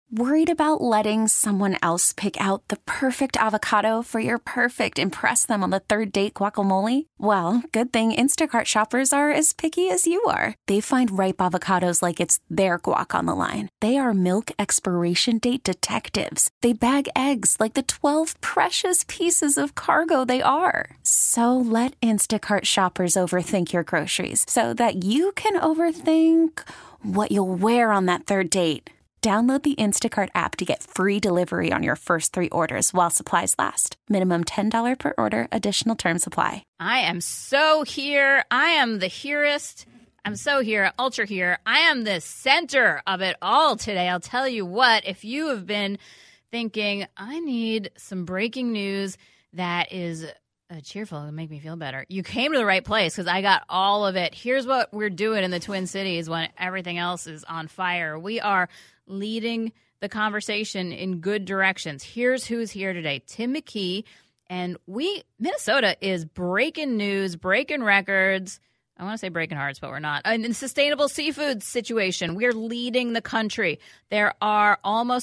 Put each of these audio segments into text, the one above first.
Worried about letting someone else pick out the perfect avocado for your perfect impress them on the third date guacamole? Well, good thing Instacart shoppers are as picky as you are. They find ripe avocados like it's their guac on the line. They are milk expiration date detectives. They bag eggs like the 12 precious pieces of cargo they are. So let Instacart shoppers overthink your groceries so that you can overthink what you'll wear on that third date. Download the Instacart app to get free delivery on your first 3 orders while supplies last. Minimum $10 per order. Additional terms apply. I am so here. I am the hereist. I'm so here, ultra here. I am the center of it all today. I'll tell you what, if you have been thinking, I need some breaking news that is cheerful and make me feel better, you came to the right place because I got all of it. Here's what we're doing in the Twin Cities when everything else is on fire. We are leading the conversation in good directions. Here's who's here today. Tim McKee. And Minnesota is breaking news, breaking records. I want to say breaking hearts, but we're not. In the sustainable seafood situation, we're leading the country. There are almost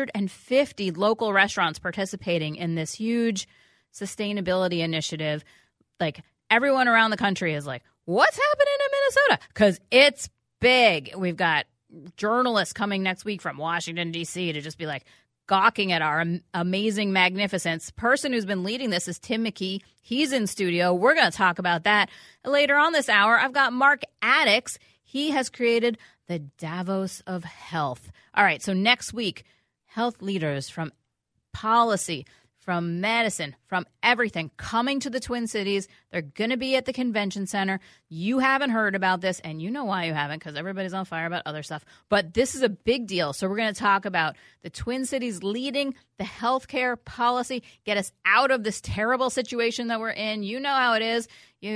150 local restaurants participating in this huge sustainability initiative. Like, everyone around the country is like, what's happening in Minnesota? Because it's big. We've got journalists coming next week from Washington, D.C. to just be like gawking at our amazing magnificence. Person who's been leading this is Tim McKee. He's in studio. We're going to talk about that later on this hour. I've got Mark Addix. He has created the Davos of Health. All right, so next week, health leaders from policy, from medicine, from everything coming to the Twin Cities. They're going to be at the convention center. You haven't heard about this, and you know why you haven't, because everybody's on fire about other stuff. But this is a big deal. So we're going to talk about the Twin Cities leading the healthcare policy, get us out of this terrible situation that we're in. You know how it is.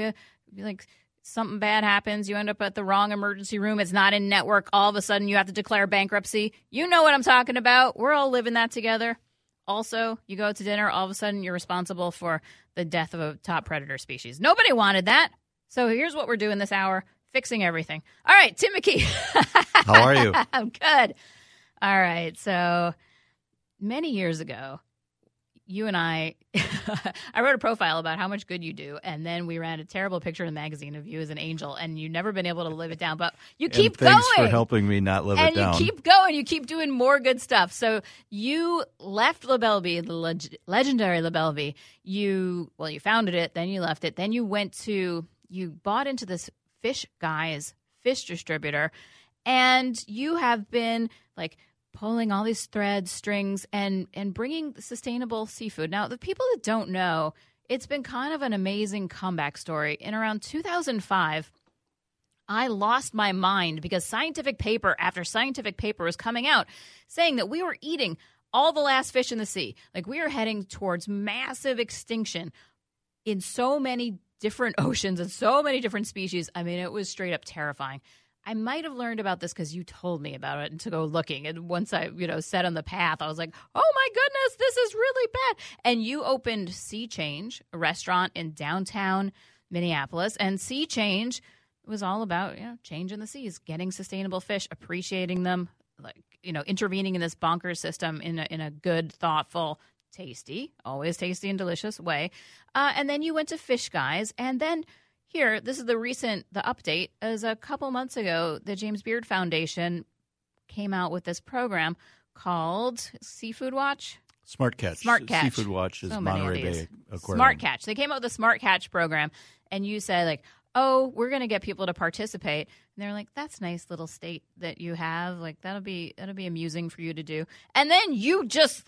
Something bad happens. You end up at the wrong emergency room. It's not in network. All of a sudden, you have to declare bankruptcy. You know what I'm talking about. We're all living that together. Also, you go to dinner, all of a sudden you're responsible for the death of a top predator species. Nobody wanted that. So here's what we're doing this hour, fixing everything. All right, Tim McKee. How are you? I'm good. All right, so many years ago, you and I wrote a profile about how much good you do, and then we ran a terrible picture in the magazine of you as an angel, and you've never been able to live it down. But you keep going. Thanks for helping me not live it down. And you keep going. You keep doing more good stuff. So you left La Bellevue, the legendary La Bellevue. You founded it, then you left it. Then you bought into this Fish Guys fish distributor, and you have been like pulling all these threads, strings, and bringing sustainable seafood. Now, the people that don't know, it's been kind of an amazing comeback story. In around 2005, I lost my mind because scientific paper after scientific paper was coming out saying that we were eating all the last fish in the sea. Like, we are heading towards massive extinction in so many different oceans and so many different species. I mean, it was straight up terrifying. I might have learned about this because you told me about it and to go looking. And once I, set on the path, I was like, oh my goodness, this is really bad. And you opened Sea Change, a restaurant in downtown Minneapolis. And Sea Change was all about, changing the seas, getting sustainable fish, appreciating them, intervening in this bonkers system in a good, thoughtful, always tasty and delicious way. And then you went to Fish Guys, and then here, this is the update, is a couple months ago, the James Beard Foundation came out with this program called Seafood Watch. Smart Catch. Seafood Watch is Monterey Bay Aquarium. Smart Catch. They came out with the Smart Catch program, and you said, we're going to get people to participate. And they're like, that's nice little state that you have. Like, that'll be amusing for you to do. And then you just,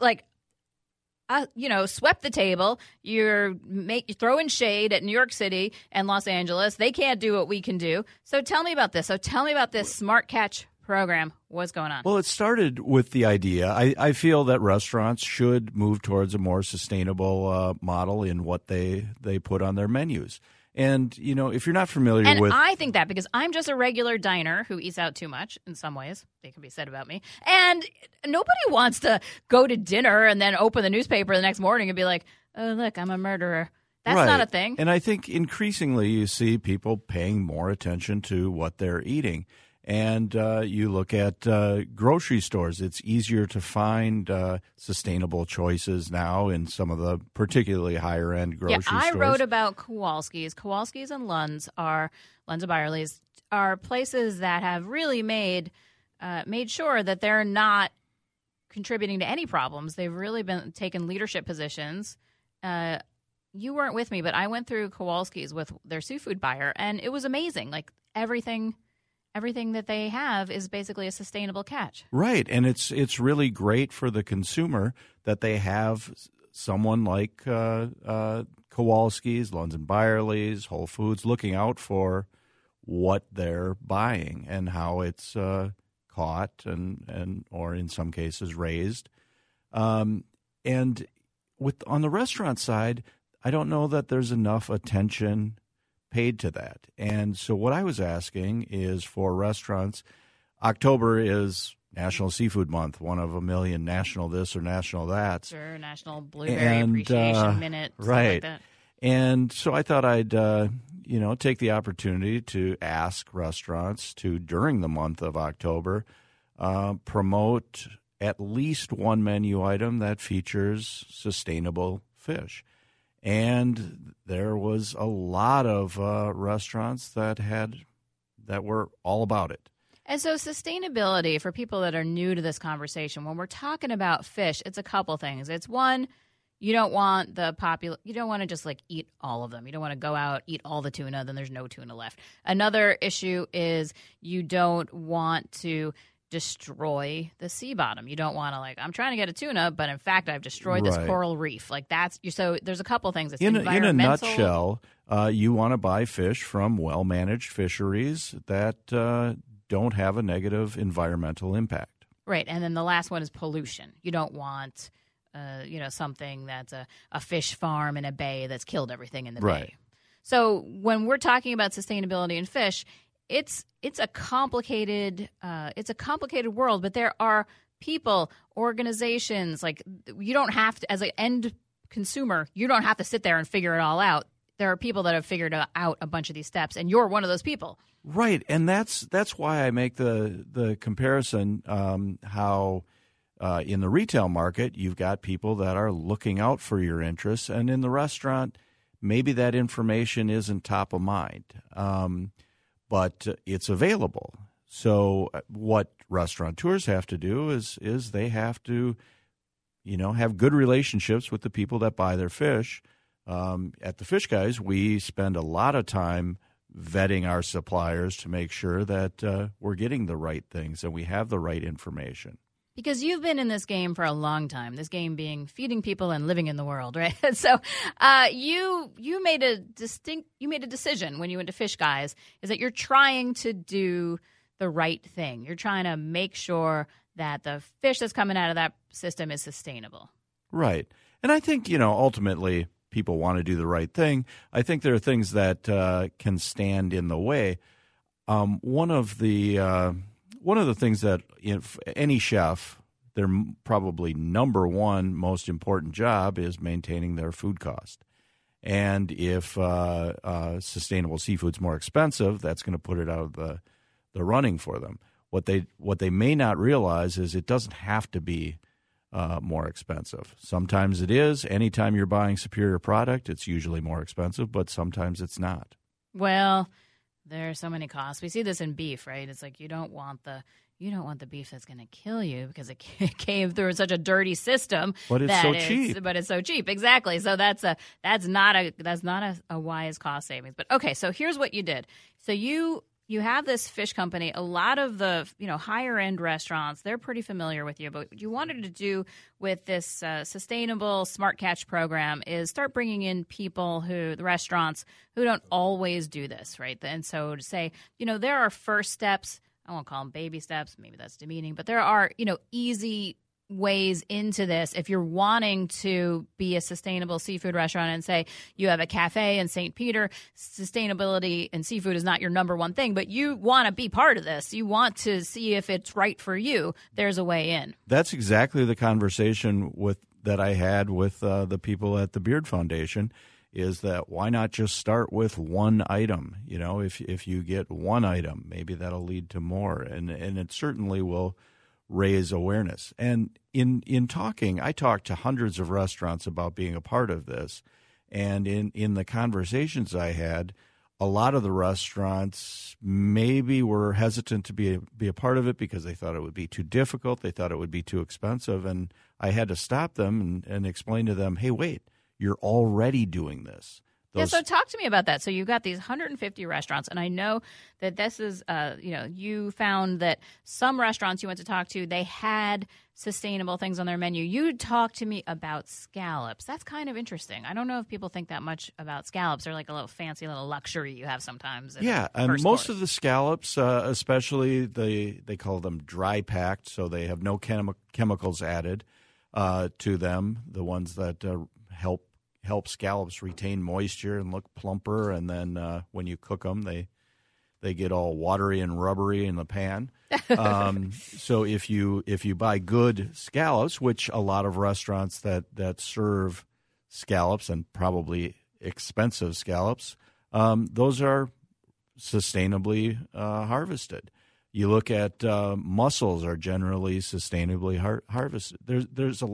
swept the table. You're throwing shade at New York City and Los Angeles. They can't do what we can do. So tell me about this. Smart Catch program. What's going on? Well, it started with the idea. I feel that restaurants should move towards a more sustainable model in what they put on their menus. And, if you're not familiar with... And I think that because I'm just a regular diner who eats out too much in some ways. They can be said about me. And nobody wants to go to dinner and then open the newspaper the next morning and be like, oh, look, I'm a murderer. That's right. Not a thing. And I think increasingly you see people paying more attention to what they're eating. And you look at grocery stores. It's easier to find sustainable choices now in some of the particularly higher-end grocery stores. I wrote about Kowalski's. Kowalski's and Lund's and Byerly's are places that have really made sure that they're not contributing to any problems. They've really been taking leadership positions. You weren't with me, but I went through Kowalski's with their seafood buyer, and it was amazing. Like everything that they have is basically a sustainable catch. Right, and it's really great for the consumer that they have someone like Kowalski's, Lund's and Byerly's, Whole Foods looking out for what they're buying and how it's caught and or in some cases raised. And on the restaurant side, I don't know that there's enough attention paid to that. And so what I was asking is for restaurants, October is National Seafood Month, one of a million national this or national that. Sure, National Blueberry Appreciation Minute, right. Like that. And so I thought I'd take the opportunity to ask restaurants to, during the month of October, promote at least one menu item that features sustainable fish. And there was a lot of restaurants that were all about it. And so sustainability, for people that are new to this conversation, when we're talking about fish, it's a couple things. It's one, you don't want you don't want to just like eat all of them. You don't want to go out, eat all the tuna, then there's no tuna left. Another issue is you don't want to destroy the sea bottom. You don't want to I'm trying to get a tuna, but in fact I've destroyed this coral reef. So there's a couple things. It's in a environmental. nutshell, you want to buy fish from well-managed fisheries that don't have a negative environmental impact. Right, and then the last one is pollution. You don't want something that's a fish farm in a bay that's killed everything in the bay. So when we're talking about sustainability in fish, it's a complicated world, but there are people, organizations, you don't have to, as an end consumer, you don't have to sit there and figure it all out. There are people that have figured out a bunch of these steps, and you're one of those people. Right, and that's why I make the comparison how in the retail market you've got people that are looking out for your interests, and in the restaurant maybe that information isn't top of mind. But it's available. So what restaurateurs have to do is they have to, have good relationships with the people that buy their fish. At the Fish Guys, we spend a lot of time vetting our suppliers to make sure that we're getting the right things and we have the right information. Because you've been in this game for a long time, this game being feeding people and living in the world, right? So you made a decision when you went to Fish Guys, is that you're trying to do the right thing. You're trying to make sure that the fish that's coming out of that system is sustainable. Right. And I think, ultimately people want to do the right thing. I think there are things that can stand in the way. One of the things that any chef, their probably number one most important job is maintaining their food cost. And if sustainable seafood's more expensive, that's going to put it out of the running for them. What they may not realize is it doesn't have to be more expensive. Sometimes it is. Anytime you're buying superior product, it's usually more expensive, but sometimes it's not. Well, there are so many costs. We see this in beef, right? It's like you don't want the beef that's going to kill you because it came through such a dirty system. But it's so cheap. But it's so cheap, exactly. So that's not a wise cost savings. But okay, so here's what you did. So you have this fish company. A lot of the higher end restaurants, they're pretty familiar with you. But what you wanted to do with this sustainable Smart Catch program is start bringing in the restaurants who don't always do this, right? And so to say, there are first steps. I won't call them baby steps. Maybe that's demeaning. But there are, easy ways into this if you're wanting to be a sustainable seafood restaurant and say you have a cafe in St. Peter. Sustainability and seafood is not your number one thing, but you want to be part of this. You want to see if it's right for you. There's a way in. That's exactly the conversation that I had with the people at the Beard Foundation is that why not just start with one item? You know, if you get one item, maybe that'll lead to more, and it certainly will raise awareness. And in talking, I talked to hundreds of restaurants about being a part of this, and in the conversations I had, a lot of the restaurants maybe were hesitant to be a part of it because they thought it would be too difficult, they thought it would be too expensive, and I had to stop them and explain to them, hey, wait, you're already doing this. So talk to me about that. So you've got these 150 restaurants, and I know that this is, you found that some restaurants you went to talk to, they had sustainable things on their menu. You talked to me about scallops. That's kind of interesting. I don't know if people think that much about scallops. They're like a little fancy little luxury you have sometimes. Yeah, and most of the scallops, especially they call them dry packed, so they have no chemicals added to them, the ones that help scallops retain moisture and look plumper, and then when you cook them, they get all watery and rubbery in the pan. So if you buy good scallops, which a lot of restaurants that serve scallops, and probably expensive scallops, those are sustainably harvested. You look at mussels are generally sustainably harvested. There's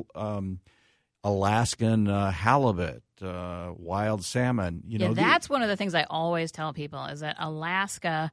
Alaskan halibut, wild salmon. That's one of the things I always tell people is that Alaska,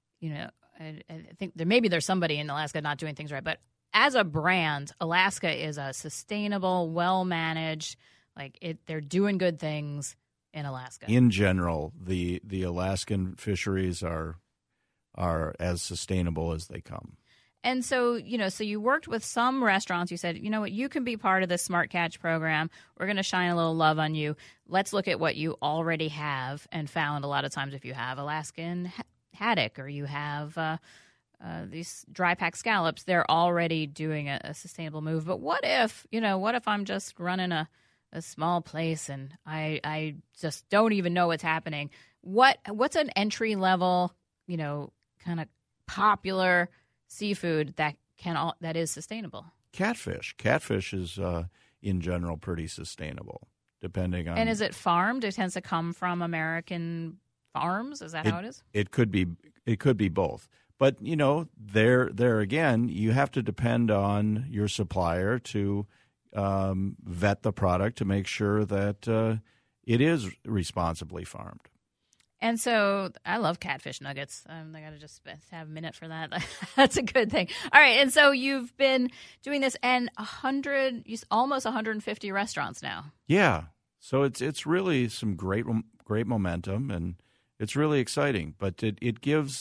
I think there's somebody in Alaska not doing things right, but as a brand, Alaska is a sustainable, well-managed, they're doing good things in Alaska. In general, the Alaskan fisheries are as sustainable as they come. And so, so you worked with some restaurants. You said, you know what, you can be part of the Smart Catch program. We're going to shine a little love on you. Let's look at what you already have and found a lot of times if you have Alaskan haddock or you have these dry pack scallops, they're already doing a sustainable move. But what if I'm just running a small place and I just don't even know what's happening? What's an entry level, kind of popular seafood that is sustainable? Catfish is in general pretty sustainable, depending on. And is it farmed? It tends to come from American farms. Is that how it is? It could be both. But there again, you have to depend on your supplier to vet the product to make sure that it is responsibly farmed. And so I love catfish nuggets. I got to just have a minute for that. That's a good thing. All right. And so you've been doing this and almost 150 restaurants now. Yeah. So it's really some great momentum, and it's really exciting. But it gives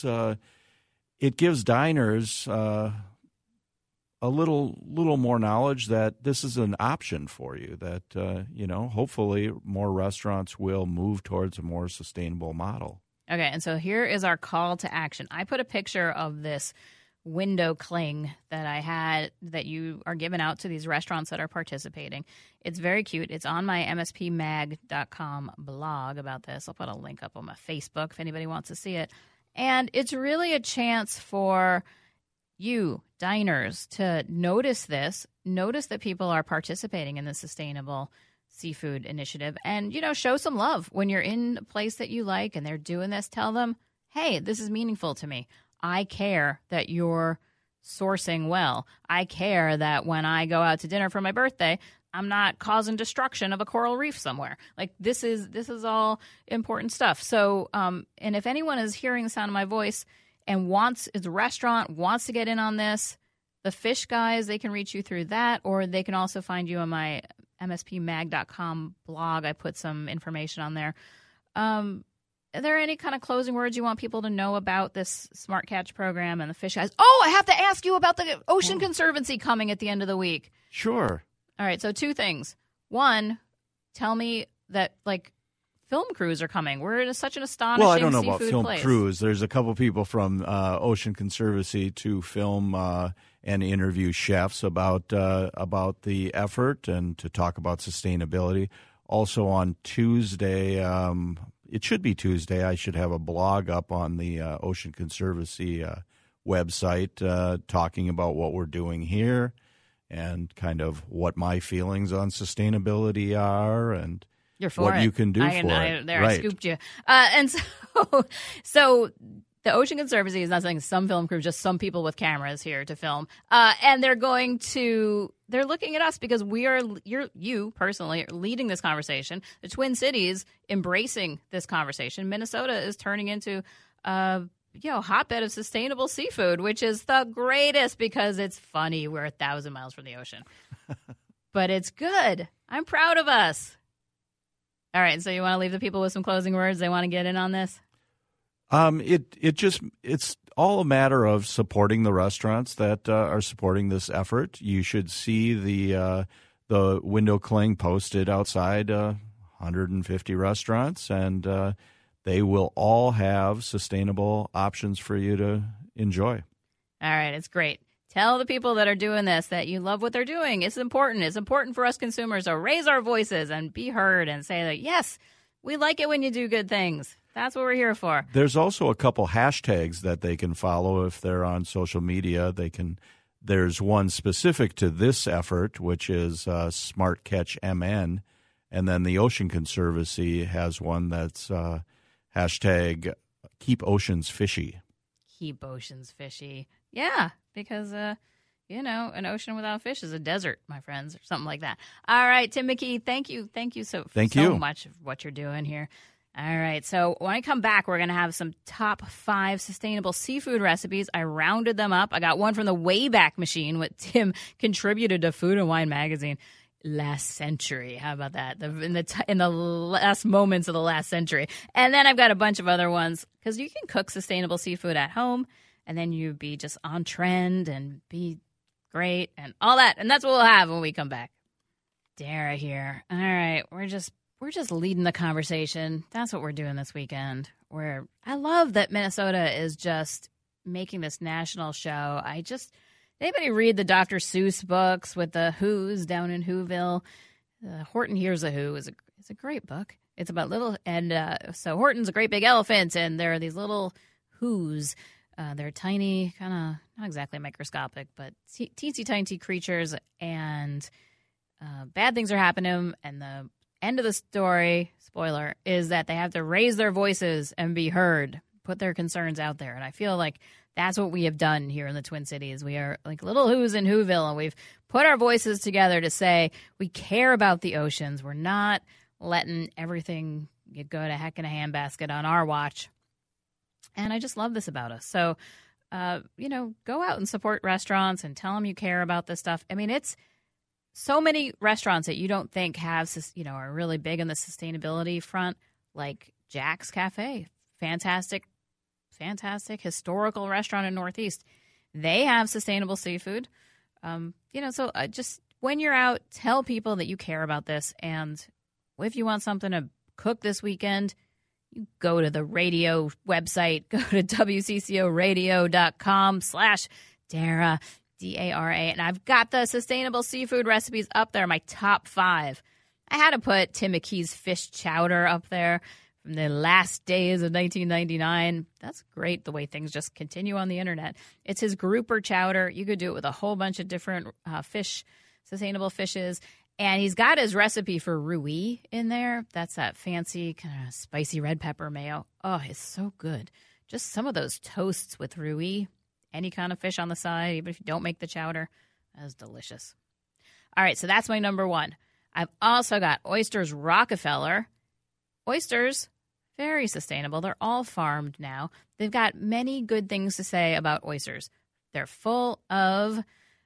diners a little more knowledge that this is an option for you, that, hopefully more restaurants will move towards a more sustainable model. Okay, and so here is our call to action. I put a picture of this window cling that I had that you are giving out to these restaurants that are participating. It's very cute. It's on my mspmag.com blog about this. I'll put a link up on my Facebook if anybody wants to see it. And it's really a chance for you, diners, to notice that people are participating in the sustainable seafood initiative and, show some love when you're in a place that you like and they're doing this. Tell them, hey, this is meaningful to me. I care that you're sourcing well. I care that when I go out to dinner for my birthday, I'm not causing destruction of a coral reef somewhere. This is all important stuff. So, and if anyone is hearing the sound of my voice and is a restaurant, wants to get in on this, the Fish Guys, they can reach you through that, or they can also find you on my mspmag.com blog. I put some information on there. Are there any kind of closing words you want people to know about this Smart Catch program and the Fish Guys? Oh, I have to ask you about the Ocean Conservancy coming at the end of the week. Sure. All right, so two things. One, tell me that, film crews are coming. We're in such an astonishing seafood place. Well, I don't know about film crews. There's a couple people from Ocean Conservancy to film and interview chefs about the effort and to talk about sustainability. Also on Tuesday, it should be Tuesday, I should have a blog up on the Ocean Conservancy website talking about what we're doing here and kind of what my feelings on sustainability are, and You're for what it. you can do for it. I Right. scooped you. And so the Ocean Conservancy is not saying some film crew, just some people with cameras here to film. And they're looking at us because you personally are leading this conversation. The Twin Cities embracing this conversation. Minnesota is turning into hotbed of sustainable seafood, which is the greatest because it's funny. We're 1,000 miles from the ocean. But it's good. I'm proud of us. All right, so you want to leave the people with some closing words? They want to get in on this? It's all a matter of supporting the restaurants that are supporting this effort. You should see the window cling posted outside 150 restaurants, and they will all have sustainable options for you to enjoy. All right, it's great. Tell the people that are doing this that you love what they're doing. It's important. It's important for us consumers to raise our voices and be heard and say that, yes, we like it when you do good things. That's what we're here for. There's also a couple hashtags that they can follow if they're on social media. There's one specific to this effort, which is SmartCatchMN, and then the Ocean Conservancy has one that's hashtag Keep Oceans Fishy. Keep Oceans Fishy. Yeah, because, an ocean without fish is a desert, my friends, or something like that. All right, Tim McKee, thank you so much for what you're doing here. All right, so when I come back, we're going to have some top 5 sustainable seafood recipes. I rounded them up. I got one from the Wayback Machine, what Tim contributed to Food and Wine magazine last century. How about that? In the last moments of the last century. And then I've got a bunch of other ones because you can cook sustainable seafood at home. And then you'd be just on trend and be great and all that. And that's what we'll have when we come back. Dara here. All right. We're just leading the conversation. That's what we're doing this weekend. I love that Minnesota is just making this national show. Anybody read the Dr. Seuss books with the Who's down in Whoville? Horton Hears a Who is a great book. It's about so Horton's a great big elephant, and there are these little Who's. They're tiny, kind of not exactly microscopic, but teensy tiny creatures, and bad things are happening to them. And the end of the story, spoiler, is that they have to raise their voices and be heard, put their concerns out there. And I feel like that's what we have done here in the Twin Cities. We are like little Who's in Whoville, and we've put our voices together to say we care about the oceans. We're not letting everything go to heck in a handbasket on our watch. And I just love this about us. So, go out and support restaurants and tell them you care about this stuff. I mean, it's so many restaurants that you don't think have, are really big on the sustainability front, like Jack's Cafe, fantastic historical restaurant in Northeast. They have sustainable seafood. So just when you're out, tell people that you care about this. And if you want something to cook this weekend, you go to the radio website, go to WCCOradio.com/Dara, Dara. And I've got the sustainable seafood recipes up there, my top 5. I had to put Tim McKee's fish chowder up there from the last days of 1999. That's great, the way things just continue on the internet. It's his grouper chowder. You could do it with a whole bunch of different sustainable fishes. And he's got his recipe for roux in there. That's that fancy kind of spicy red pepper mayo. Oh, it's so good. Just some of those toasts with roux, any kind of fish on the side, even if you don't make the chowder. That is delicious. All right, so that's my number 1. I've also got Oysters Rockefeller. Oysters, very sustainable. They're all farmed now. They've got many good things to say about oysters. They're full of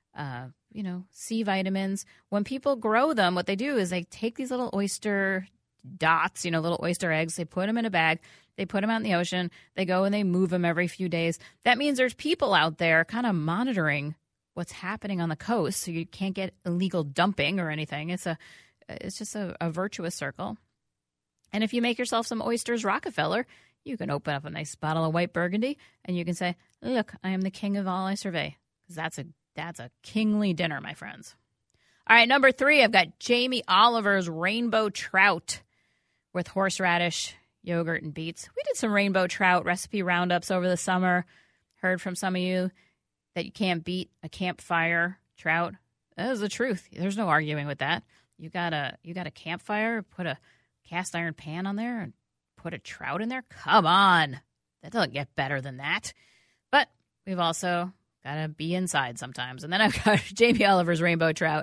C vitamins. When people grow them, what they do is they take these little oyster dots, little oyster eggs. They put them in a bag. They put them out in the ocean. They go and they move them every few days. That means there's people out there kind of monitoring what's happening on the coast, so you can't get illegal dumping or anything. It's just a virtuous circle. And if you make yourself some Oysters Rockefeller, you can open up a nice bottle of white Burgundy and you can say, "Look, I am the king of all I survey." Because that's a kingly dinner, my friends. All right, number 3, I've got Jamie Oliver's Rainbow Trout with horseradish, yogurt, and beets. We did some rainbow trout recipe roundups over the summer. Heard from some of you that you can't beat a campfire trout. That is the truth. There's no arguing with that. You got a campfire, put a cast iron pan on there and put a trout in there? Come on. That doesn't get better than that. But we've also got to be inside sometimes. And then I've got Jamie Oliver's rainbow trout.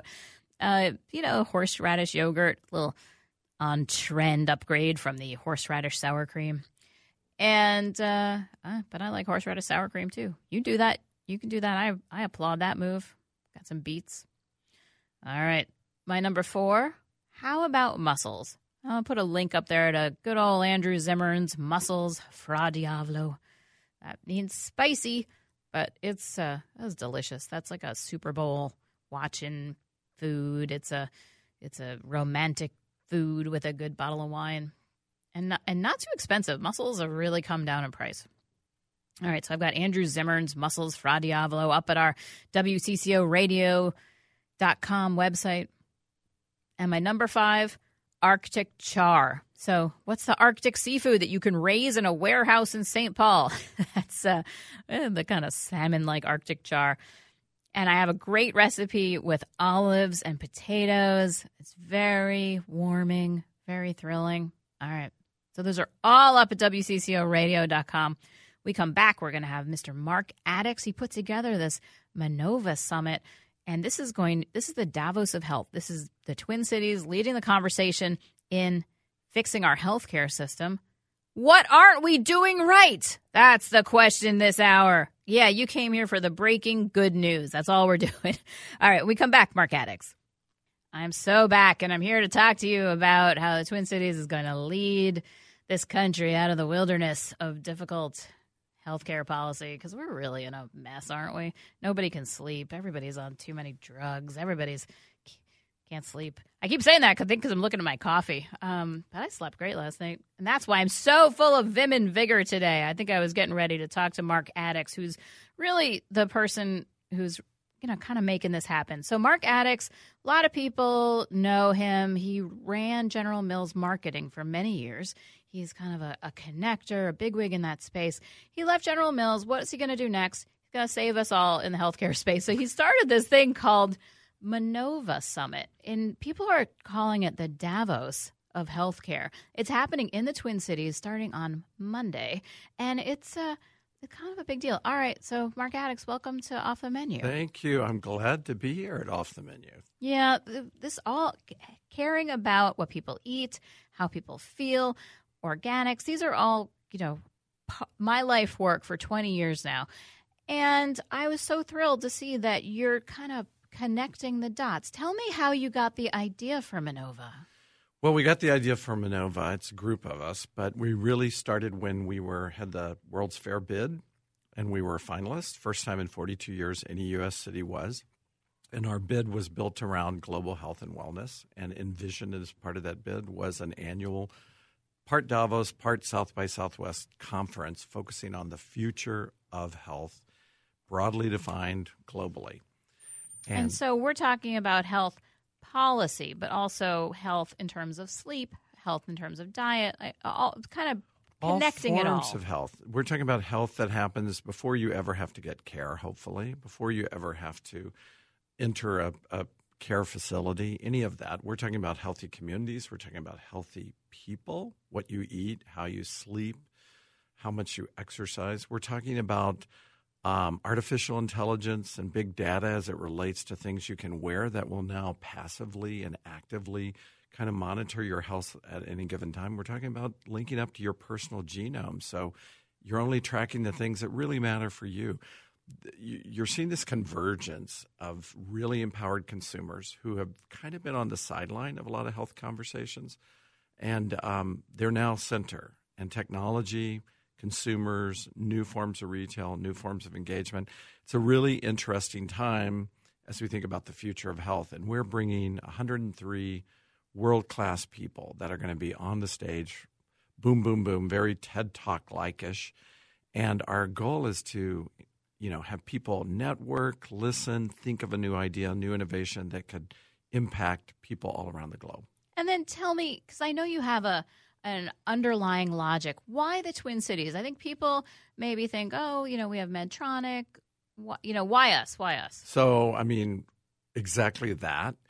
Horseradish yogurt, little on-trend upgrade from the horseradish sour cream. And but I like horseradish sour cream too. You do that. You can do that. I applaud that move. Got some beets. All right. My number 4, how about mussels? I'll put a link up there to good old Andrew Zimmern's Mussels Fra Diavolo. That means spicy, but it's delicious. That's like a Super Bowl watching food. It's a romantic food with a good bottle of wine, and not too expensive. Mussels have really come down in price. All right, so I've got Andrew Zimmern's Mussels Fra Diavolo up at our WCCOradio.com website. And my number 5, Arctic char. So what's the Arctic seafood that you can raise in a warehouse in St. Paul? That's the kind of salmon-like Arctic char. And I have a great recipe with olives and potatoes. It's very warming, very thrilling. All right. So those are all up at WCCOradio.com. We come back, we're going to have Mr. Mark Addix. He put together this Manova Summit. And this is the Davos of health. This is the Twin Cities leading the conversation in fixing our healthcare system. What aren't we doing right? That's the question this hour. Yeah, you came here for the breaking good news. That's all we're doing. All right, we come back, Mark Addix. I'm so back, and I'm here to talk to you about how the Twin Cities is going to lead this country out of the wilderness of difficult healthcare policy, because we're really in a mess, aren't we? Nobody can sleep. Everybody's on too many drugs. Everybody's can't sleep. I keep saying that because I'm looking at my coffee. But I slept great last night, and that's why I'm so full of vim and vigor today. I think I was getting ready to talk to Mark Addix, who's really the person who's kind of making this happen. So Mark Addix, a lot of people know him. He ran General Mills marketing for many years. He's kind of a connector, a bigwig in that space. He left General Mills. What is he going to do next? He's going to save us all in the healthcare space. So he started this thing called Manova Summit, and people are calling it the Davos of healthcare. It's happening in the Twin Cities starting on Monday, and it's kind of a big deal. All right, so Mark Addix, welcome to Off the Menu. Thank you. I'm glad to be here at Off the Menu. Yeah, this all caring about what people eat, how people feel, organics. These are all, my life work for 20 years now. And I was so thrilled to see that you're kind of connecting the dots. Tell me how you got the idea for Manova. Well, we got the idea for Manova. It's a group of us, but we really started when we had the World's Fair bid, and we were a finalist. First time in 42 years any U.S. city was. And our bid was built around global health and wellness, and envisioned as part of that bid was an annual part Davos, part South by Southwest conference focusing on the future of health, broadly defined globally. And so we're talking about health policy, but also health in terms of sleep, health in terms of diet, all kind of connecting it all. All forms of health. We're talking about health that happens before you ever have to get care, hopefully, before you ever have to enter a care facility, any of that. We're talking about healthy communities. We're talking about healthy people, what you eat, how you sleep, how much you exercise. We're talking about artificial intelligence and big data as it relates to things you can wear that will now passively and actively kind of monitor your health at any given time. We're talking about linking up to your personal genome. So you're only tracking the things that really matter for you. You're seeing this convergence of really empowered consumers who have kind of been on the sideline of a lot of health conversations, and they're now center. And technology, consumers, new forms of retail, new forms of engagement. It's a really interesting time as we think about the future of health. And we're bringing 103 world-class people that are going to be on the stage, boom, boom, boom, very TED Talk-like-ish. And our goal is to have people network, listen, think of a new idea, new innovation that could impact people all around the globe. And then tell me, because I know you have an underlying logic. Why the Twin Cities? I think people maybe think, we have Medtronic. Why us? Why us? So, exactly that.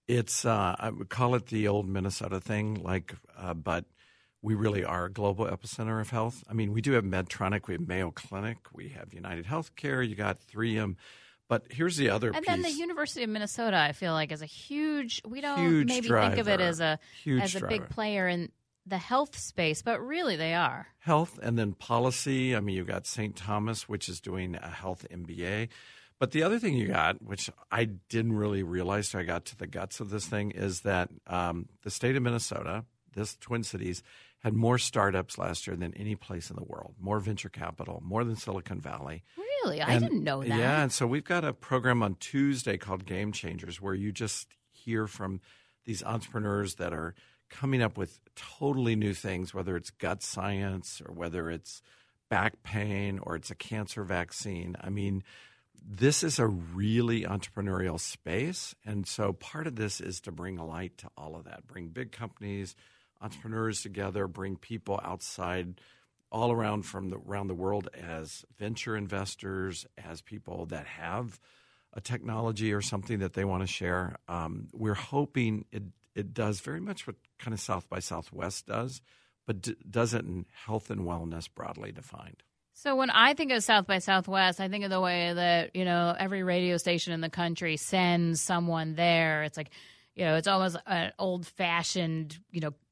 It's I would call it the old Minnesota thing, but we really are a global epicenter of health. I mean, we do have Medtronic, we have Mayo Clinic, we have United Healthcare, you got 3M. But here's the other piece. And then the University of Minnesota, I feel like, is a huge. We don't Huge maybe driver. think of it as a Huge big player in the health space, but really they are. Health and then policy. I mean, you've got St. Thomas, which is doing a health MBA. But the other thing you got, which I didn't really realize till I got to the guts of this thing, is that the state of Minnesota, this Twin Cities, had more startups last year than any place in the world, more venture capital, more than Silicon Valley. Really? I didn't know that. Yeah, and so we've got a program on Tuesday called Game Changers where you just hear from these entrepreneurs that are coming up with totally new things, whether it's gut science or whether it's back pain or it's a cancer vaccine. I mean, this is a really entrepreneurial space, and so part of this is to bring a light to all of that, bring big companies, entrepreneurs together, bring people outside all around around the world as venture investors, as people that have a technology or something that they want to share. We're hoping it does very much what kind of South by Southwest does, but does it in health and wellness broadly defined. So when I think of South by Southwest, I think of the way that, every radio station in the country sends someone there. It's like, it's almost an old-fashioned,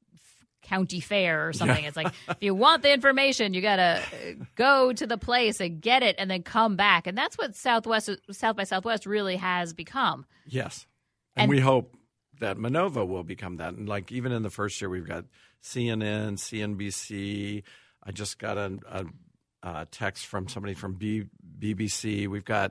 county fair or something. Yeah. It's like, if you want the information, you got to go to the place and get it and then come back. And that's what South by Southwest really has become. Yes. And we hope that Minova will become that. And like even in the first year, we've got CNN, CNBC. I just got a text from somebody from BBC. We've got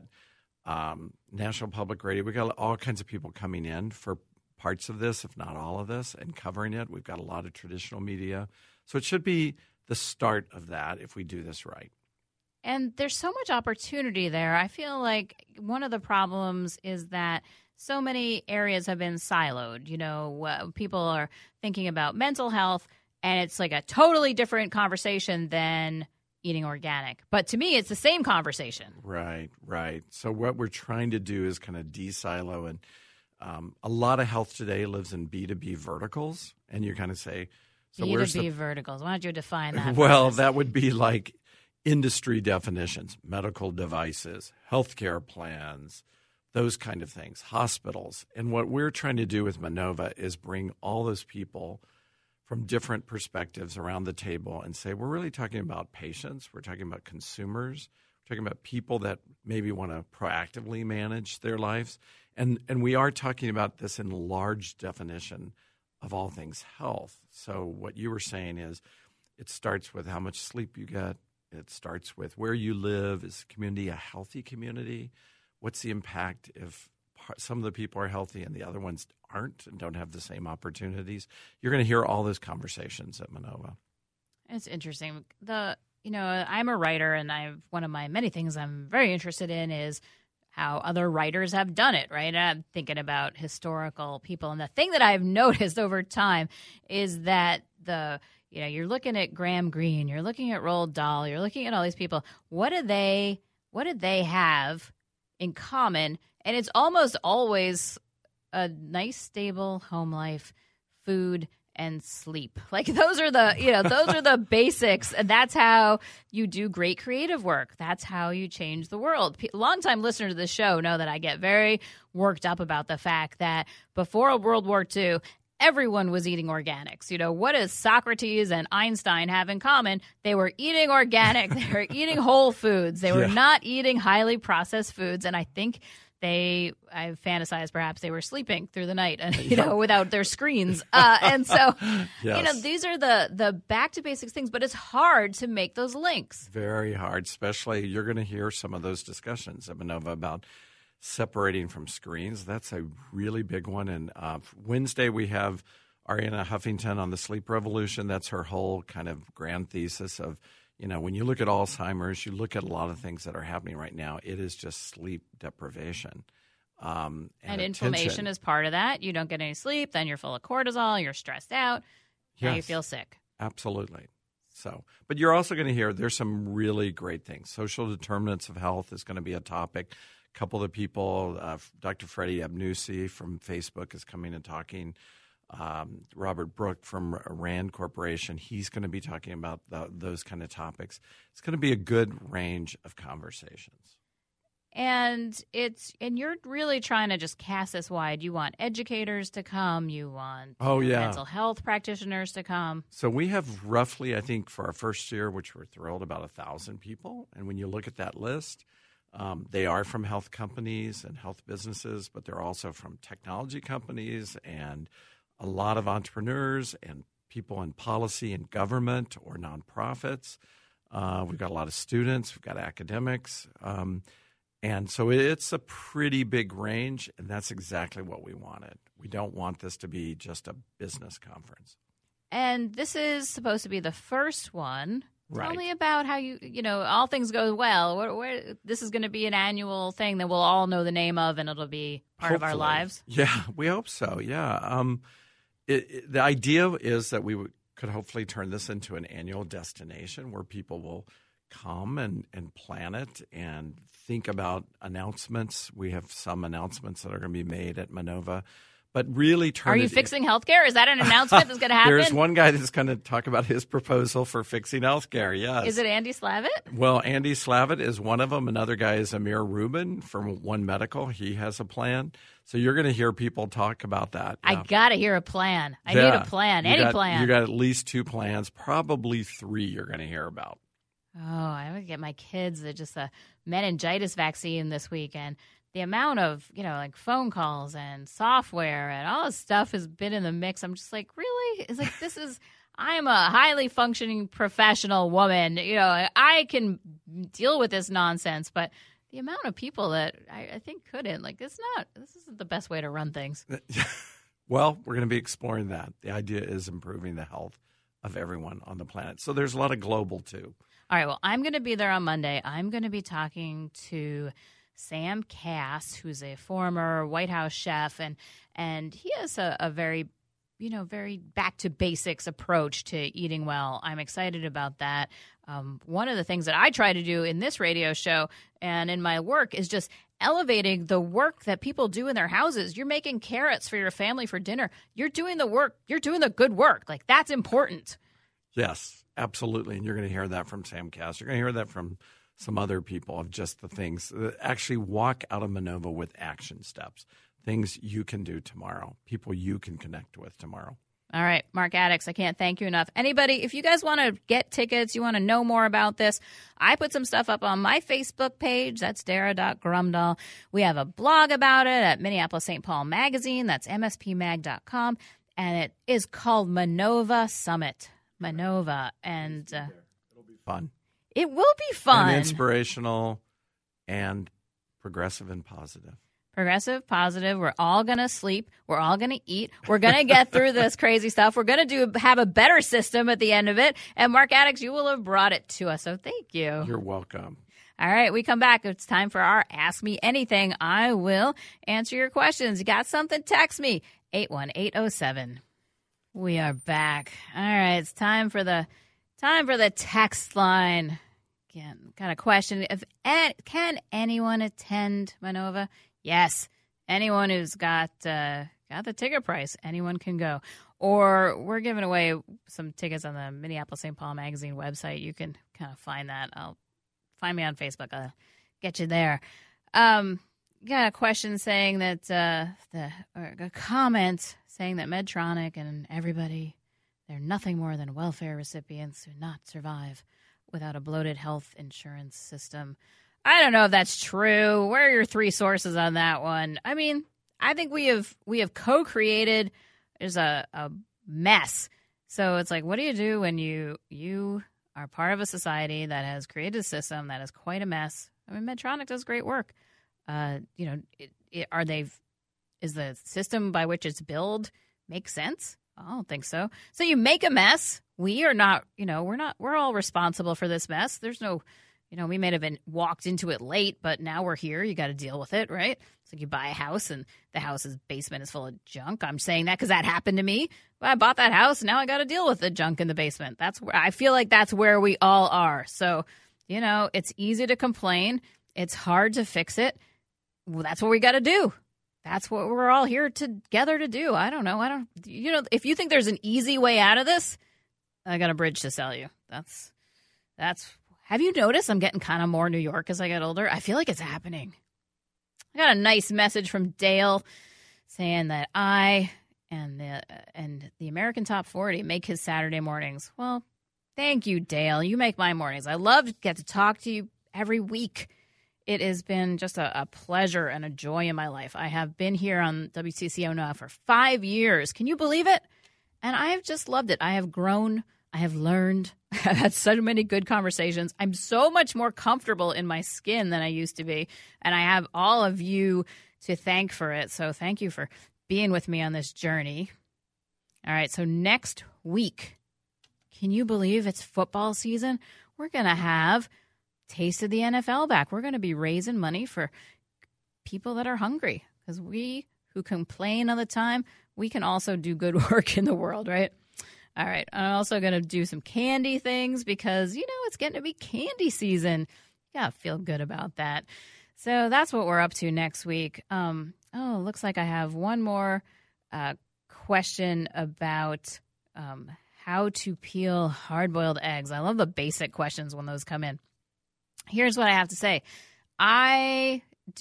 National Public Radio. We've got all kinds of people coming in for parts of this, if not all of this, and covering it. We've got a lot of traditional media. So it should be the start of that if we do this right. And there's so much opportunity there. I feel like one of the problems is that so many areas have been siloed. People are thinking about mental health, and it's like a totally different conversation than eating organic. But to me, it's the same conversation. Right. So what we're trying to do is kind of de-silo, and a lot of health today lives in B2B verticals, and you kind of say, so where's B2B verticals? Why don't you define that? Well, that would be like industry definitions, medical devices, healthcare plans, those kind of things, hospitals. And what we're trying to do with Minova is bring all those people from different perspectives around the table and say, we're really talking about patients, we're talking about consumers, we're talking about people that maybe want to proactively manage their lives. And we are talking about this in large definition of all things health. So what you were saying is it starts with how much sleep you get. It starts with where you live. Is the community a healthy community? What's the impact if some of the people are healthy and the other ones aren't and don't have the same opportunities? You're going to hear all those conversations at Minova. It's interesting. I'm a writer, and one of my many things I'm very interested in is how other writers have done it, right? And I'm thinking about historical people. And the thing that I've noticed over time is that you're looking at Graham Greene, you're looking at Roald Dahl, you're looking at all these people. What did they have in common? And it's almost always a nice, stable home life, food, and sleep. Like those are the basics. And that's how you do great creative work. That's how you change the world. Longtime listeners to this show know that I get very worked up about the fact that before World War II, everyone was eating organics. What does Socrates and Einstein have in common? They were eating organic. They were eating whole foods. They were not eating highly processed foods. And I think I fantasize perhaps they were sleeping through the night and without their screens. And so, yes. These are the back to basics things, but it's hard to make those links. Very hard, especially you're going to hear some of those discussions at Minova about separating from screens. That's a really big one. And Wednesday we have Arianna Huffington on the sleep revolution. That's her whole kind of grand thesis of, when you look at Alzheimer's, you look at a lot of things that are happening right now. It is just sleep deprivation. And inflammation is part of that. You don't get any sleep, then you're full of cortisol, you're stressed out, now you feel sick. Absolutely. So, but you're also going to hear there's some really great things. Social determinants of health is going to be a topic. couple of the people, Dr. Freddie Abnusi from Facebook is coming and talking. Robert Brook from Rand Corporation, he's going to be talking about those kind of topics. It's going to be a good range of conversations. And you're really trying to just cast this wide. You want educators to come. You want mental health practitioners to come. So we have roughly, I think, for our first year, which we're thrilled, about 1,000 people. And when you look at that list, they are from health companies and health businesses, but they're also from technology companies and a lot of entrepreneurs and people in policy and government or nonprofits. We've got a lot of students. We've got academics. And so it's a pretty big range, and that's exactly what we wanted. We don't want this to be just a business conference. And this is supposed to be the first one. Right. Tell me about how all things go well. This is going to be an annual thing that we'll all know the name of, and it'll be part of our lives. Yeah, we hope so. Yeah. The idea is that we could hopefully turn this into an annual destination where people will come and plan it and think about announcements. We have some announcements that are going to be made at Minova. But really Are you fixing healthcare? Is that an announcement that's going to happen? There's one guy that's going to talk about his proposal for fixing healthcare, yes. Is it Andy Slavitt? Well, Andy Slavitt is one of them. Another guy is Amir Rubin from One Medical. He has a plan. So you're going to hear people talk about that. I got to hear a plan. I need a plan. Any plan. You got at least 2 plans, probably 3 you're going to hear about. Oh, I would get my kids just a meningitis vaccine this weekend. The amount of, phone calls and software and all this stuff has been in the mix. I'm just like, really? It's like, I'm a highly functioning professional woman. I can deal with this nonsense, but the amount of people that I think couldn't, this isn't the best way to run things. Well, we're going to be exploring that. The idea is improving the health of everyone on the planet. So there's a lot of global too. All right. Well, I'm going to be there on Monday. I'm going to be talking to Sam Kass, who's a former White House chef, and he has a very, very back to basics approach to eating well. I'm excited about that. One of the things that I try to do in this radio show and in my work is just elevating the work that people do in their houses. You're making carrots for your family for dinner. You're doing the work. You're doing the good work. That's important. Yes, absolutely. And you're going to hear that from Sam Kass. You're going to hear that from some other people of just the things that actually walk out of Minova with action steps, things you can do tomorrow, people you can connect with tomorrow. All right, Mark Addicks, I can't thank you enough. Anybody, if you guys want to get tickets, you want to know more about this, I put some stuff up on my Facebook page. That's Dara.Grumdahl. We have a blog about it at Minneapolis St. Paul Magazine. That's mspmag.com. And it is called Minova Summit. Minova. And it'll be fun. It will be fun. And inspirational and progressive and positive. Progressive, positive. We're all going to sleep. We're all going to eat. We're going to get through this crazy stuff. We're going to have a better system at the end of it. And Mark Addicks, you will have brought it to us. So thank you. You're welcome. All right, we come back. It's time for our Ask Me Anything. I will answer your questions. You got something? Text me, 81807. We are back. All right, it's time for the text line. Again, got a question. Can anyone attend Minova? Yes. Anyone who's got the ticket price, anyone can go. Or we're giving away some tickets on the Minneapolis St. Paul Magazine website. You can kind of find that. Find me on Facebook. I'll get you there. Got a question saying that or a comment saying that Medtronic and everybody, they're nothing more than welfare recipients who not survive without a bloated health insurance system. I don't know if that's true. Where are your 3 sources on that one? I mean, I think we have co-created. There's a mess. So it's like, what do you do when you are part of a society that has created a system that is quite a mess? I mean, Medtronic does great work. Is the system by which it's billed make sense? I don't think so. So you make a mess. We are not, we're all responsible for this mess. There's no, we may have been walked into it late, but now we're here. You got to deal with it, right? It's like you buy a house and the house's basement is full of junk. I'm saying that because that happened to me. I bought that house and now I got to deal with the junk in the basement. That's where I feel like that's where we all are. So, it's easy to complain. It's hard to fix it. that's what we got to do. That's what we're all here together to do. I don't know. If you think there's an easy way out of this, I got a bridge to sell you. That's. Have you noticed I'm getting kind of more New York as I get older? I feel like it's happening. I got a nice message from Dale saying that I and the American Top 40 make his Saturday mornings. Well, thank you, Dale. You make my mornings. I love to get to talk to you every week. It has been just a pleasure and a joy in my life. I have been here on WCCO now for 5 years. Can you believe it? And I have just loved it. I have grown. I have learned. I've had so many good conversations. I'm so much more comfortable in my skin than I used to be. And I have all of you to thank for it. So thank you for being with me on this journey. All right. So next week, can you believe it's football season? We're going to have Taste of the NFL back. We're going to be raising money for people that are hungry, because we who complain all the time, we can also do good work in the world, right? All right. I'm also going to do some candy things because, it's getting to be candy season. Yeah, feel good about that. So that's what we're up to next week. Looks like I have one more question about how to peel hard-boiled eggs. I love the basic questions when those come in. Here's what I have to say. All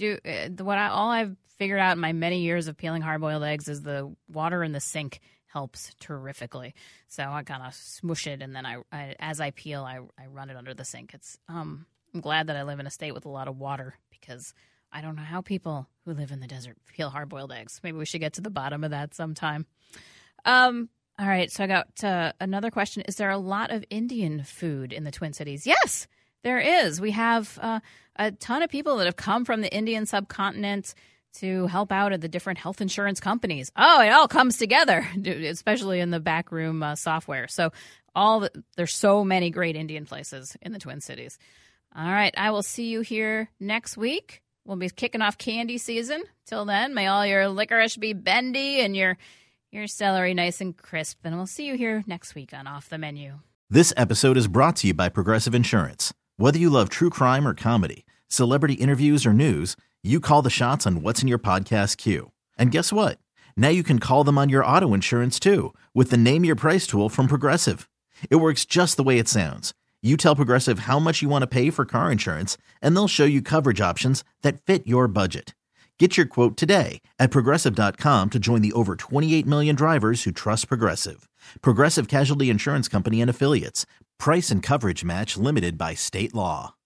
I've figured out in my many years of peeling hard-boiled eggs is the water in the sink helps terrifically. So I kind of smush it, and then as I peel, I run it under the sink. I'm glad that I live in a state with a lot of water, because I don't know how people who live in the desert peel hard-boiled eggs. Maybe we should get to the bottom of that sometime. All right, so I got another question. Is there a lot of Indian food in the Twin Cities? Yes, there is. We have a ton of people that have come from the Indian subcontinent to help out at the different health insurance companies. Oh, it all comes together, especially in the backroom software. So there's so many great Indian places in the Twin Cities. All right, I will see you here next week. We'll be kicking off candy season. Till then, may all your licorice be bendy and your celery nice and crisp. And we'll see you here next week on Off the Menu. This episode is brought to you by Progressive Insurance. Whether you love true crime or comedy, celebrity interviews or news, you call the shots on what's in your podcast queue. And guess what? Now you can call them on your auto insurance too, with the Name Your Price tool from Progressive. It works just the way it sounds. You tell Progressive how much you want to pay for car insurance, and they'll show you coverage options that fit your budget. Get your quote today at Progressive.com to join the over 28 million drivers who trust Progressive. Progressive Casualty Insurance Company and Affiliates. Price and coverage match limited by state law.